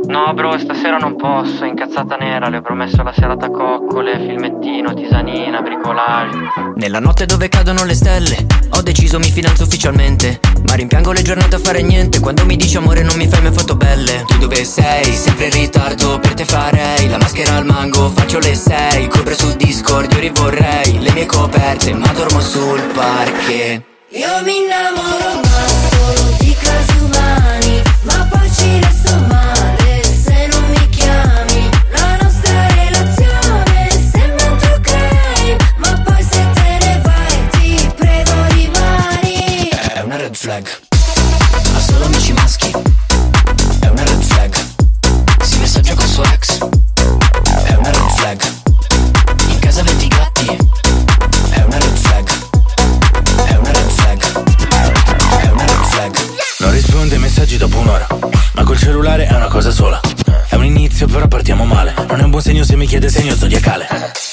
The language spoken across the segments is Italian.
No bro, stasera non posso, è incazzata nera. Le ho promesso la serata coccole, filmettino, tisanina, bricolage. Nella notte dove cadono le stelle ho deciso mi fidanzo ufficialmente, ma rimpiango le giornate a fare niente. Quando mi dici amore non mi fai mai foto belle. Tu dove sei? Sempre in ritardo, per te farei la maschera al mango, faccio le 6. Copre su Discord, io rivorrei le mie coperte, ma dormo sul parquet. Io mi innamoro ma solo di casi umani, ma poi ci resto male se non mi chiami. La nostra relazione sembra un true crime, ma poi se te ne vai ti prego rimani. È una red flag, ha solo amici maschi. È una red flag, si messaggia col suo ex. È una red flag, in casa 20 gatti. È una red flag, è una red flag, è una red flag. Non risponde ai messaggi dopo un'ora, ma col cellulare è una cosa sola. È un inizio però partiamo male, non è un buon segno se mi chiede segno zodiacale.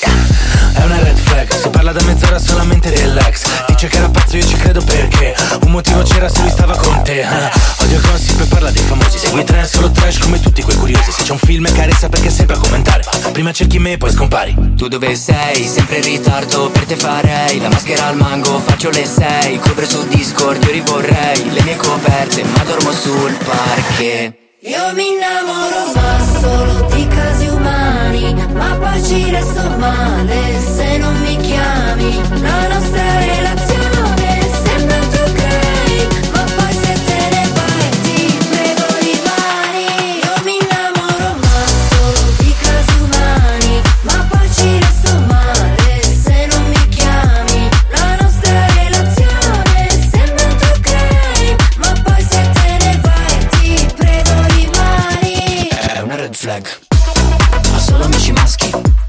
È una red flag, si parla da mezz'ora solamente dell'ex. Dice che era pazzo, io ci credo perché un motivo c'era se lui stava con te. Odio gossip e parla dei famosi, segui trend solo trash come tutti quei curiosi. Se c'è un film è carezza perché è sempre a commentare, prima cerchi me poi scompari. Tu dove sei? Sempre in ritardo, per te farei la maschera al mango, faccio le 6. Copre su Discord, io rivorrei le mie coperte, ma dormo sul parquet. Io mi innamoro ma solo di casi umani, ma poi ci resto male se non mi chiami. La nostra relazione sembra un true crime, ma poi se te ne vai ti prego rimani. Io mi innamoro ma solo di casi umani, ma poi ci resto male se non mi chiami. La nostra relazione sembra un true crime, ma poi se te ne vai ti prego rimani. È una red flag, ha solo amici maschi.